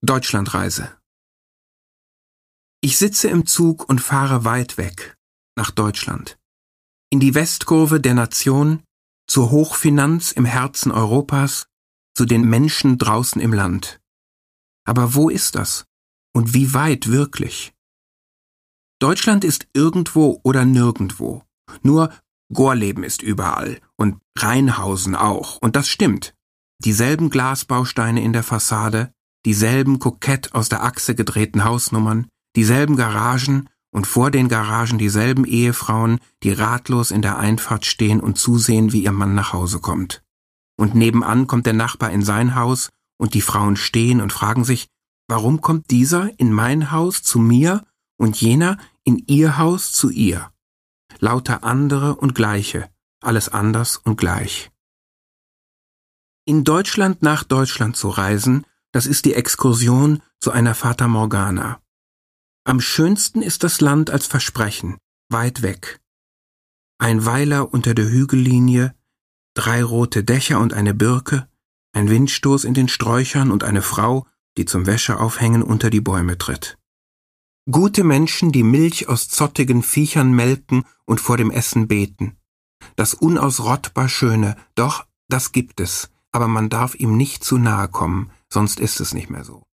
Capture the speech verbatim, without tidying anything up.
Deutschlandreise. Ich sitze im Zug und fahre weit weg, nach Deutschland. In die Westkurve der Nation, zur Hochfinanz im Herzen Europas, zu den Menschen draußen im Land. Aber wo ist das? Und wie weit wirklich? Deutschland ist irgendwo oder nirgendwo. Nur Gorleben ist überall und Rheinhausen auch. Und das stimmt. Dieselben Glasbausteine in der Fassade, dieselben kokett aus der Achse gedrehten Hausnummern, dieselben Garagen und vor den Garagen dieselben Ehefrauen, die ratlos in der Einfahrt stehen und zusehen, wie ihr Mann nach Hause kommt. Und nebenan kommt der Nachbar in sein Haus und die Frauen stehen und fragen sich, warum kommt dieser in mein Haus zu mir und jener in ihr Haus zu ihr? Lauter andere und gleiche, alles anders und gleich. In Deutschland nach Deutschland zu reisen, das ist die Exkursion zu einer Fata Morgana. Am schönsten ist das Land als Versprechen, weit weg. Ein Weiler unter der Hügellinie, drei rote Dächer und eine Birke, ein Windstoß in den Sträuchern und eine Frau, die zum Wäscheaufhängen unter die Bäume tritt. Gute Menschen, die Milch aus zottigen Viechern melken und vor dem Essen beten. Das unausrottbar Schöne, doch, das gibt es, aber man darf ihm nicht zu nahe kommen, sonst ist es nicht mehr so.